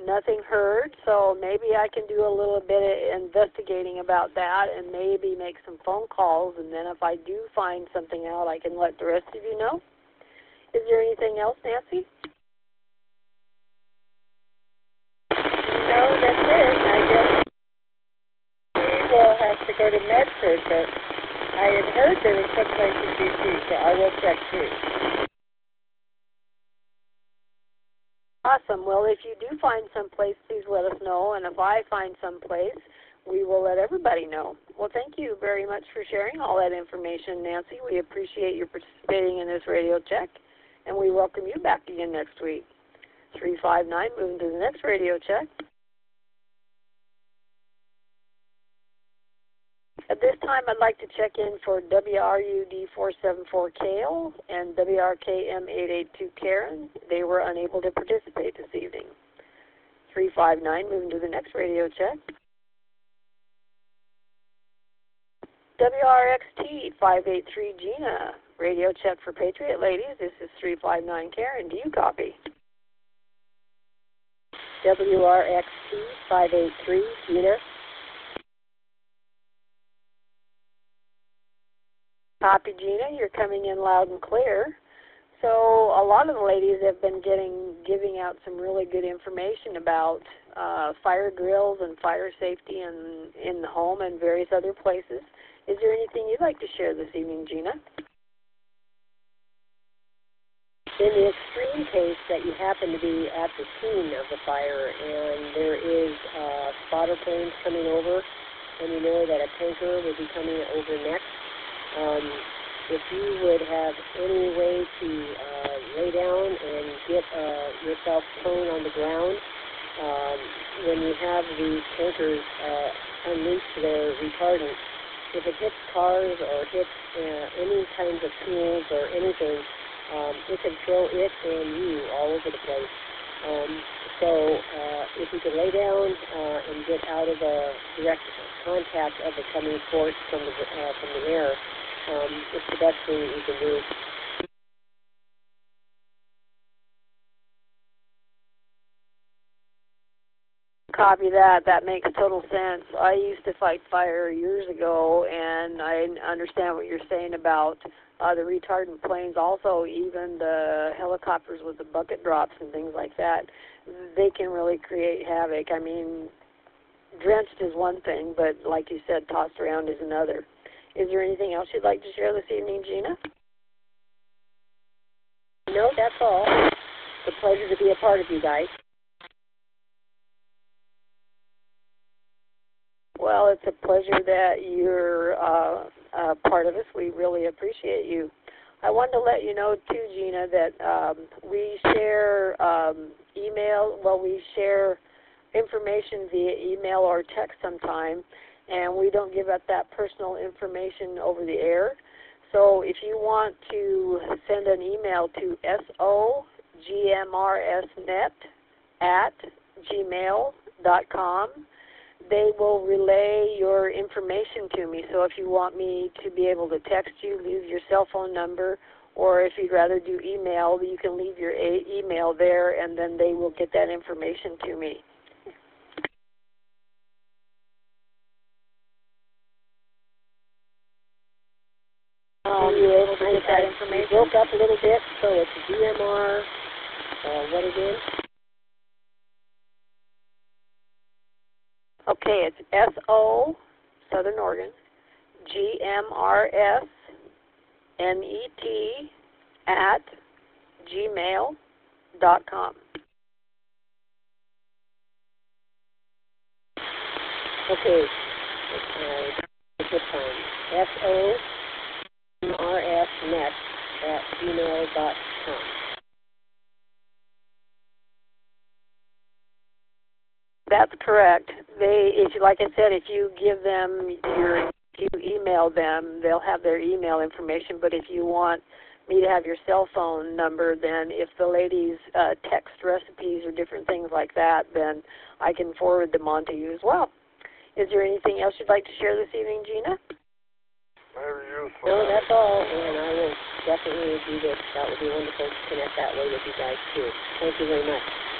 nothing heard, so maybe I can do a little bit of investigating about that and maybe make some phone calls, and then if I do find something out, I can let the rest of you know. Is there anything else, Nancy? No, that's it. I guess we will have to go to Medford, but I had heard there was some place in D.C., so I will check too. Awesome. Well, if you do find some place, please let us know, and if I find some place, we will let everybody know. Well, thank you very much for sharing all that information, Nancy. We appreciate you participating in this radio check, and we welcome you back again next week. 359, moving to the next radio check. At this time, I'd like to check in for WRUD474 Kale and WRKM882 Karen. They were unable to participate this evening. 359, moving to the next radio check. WRXT 583 Gina, radio check for Patriot Ladies. This is 359 Karen. Do you copy? WRXT 583 Gina. Copy, Gina. You're coming in loud and clear. So a lot of the ladies have been giving out some really good information about fire drills and fire safety in the home and various other places. Is there anything you'd like to share this evening, Gina? In the extreme case that you happen to be at the scene of the fire and there is spotter planes coming over and you know that a tanker would be coming over next, if you would have any way to lay down and get yourself prone on the ground, when you have these tankers unleash their retardant, if it hits cars or hits any kinds of tools or anything, it can throw it and you all over the place. So if you can lay down and get out of the direct contact of the coming force from the air, it's the best thing that you can do. Copy that. That makes total sense. I used to fight fire years ago, and I understand what you're saying about the retardant planes. Also, even the helicopters with the bucket drops and things like that, they can really create havoc. I mean, drenched is one thing, but like you said, tossed around is another. Is there anything else you'd like to share this evening, Gina? No, that's all. It's a pleasure to be a part of you guys. Well, it's a pleasure that you're a part of us. We really appreciate you. I wanted to let you know, too, Gina, that we share email. Well, we share information via email or text sometime, and we don't give up that personal information over the air. So if you want to send an email to sogmrsnet@gmail.com, they will relay your information to me. So if you want me to be able to text you, leave your cell phone number, or if you'd rather do email, you can leave your email there, and then they will get that information to me. You were able to get that information? You broke up a little bit, so it's GMR, what again? Okay, it's SO, Southern Oregon, GMRSNET@gmail.com. Okay, this time, SOMRSNet@gmail.com. That's correct. Like I said, if you give them if you email them, they'll have their email information. But if you want me to have your cell phone number, then if the ladies text recipes or different things like that, then I can forward them on to you as well. Is there anything else you'd like to share this evening, Gina? Very useful. No, that's all, and I will definitely do this. That would be wonderful to connect that way with you guys, too. Thank you very much.